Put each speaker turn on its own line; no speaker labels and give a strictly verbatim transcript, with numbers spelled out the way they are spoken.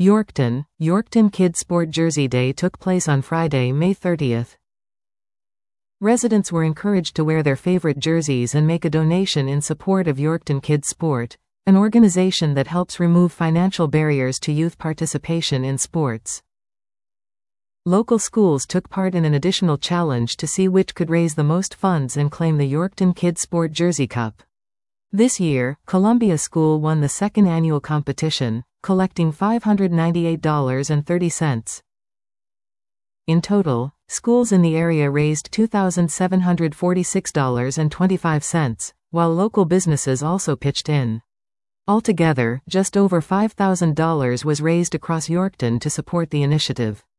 Yorkton, Yorkton Kids Sport Jersey Day took place on Friday, May thirtieth. Residents were encouraged to wear their favorite jerseys and make a donation in support of Yorkton Kids Sport, an organization that helps remove financial barriers to youth participation in sports. Local schools took part in an additional challenge to see which could raise the most funds and claim the Yorkton Kids Sport Jersey Cup. This year, Columbia School won the second annual competition, collecting five hundred ninety-eight dollars and thirty cents. In total, schools in the area raised two thousand seven hundred forty-six dollars and twenty-five cents, while local businesses also pitched in. Altogether, just over five thousand dollars was raised across Yorkton to support the initiative.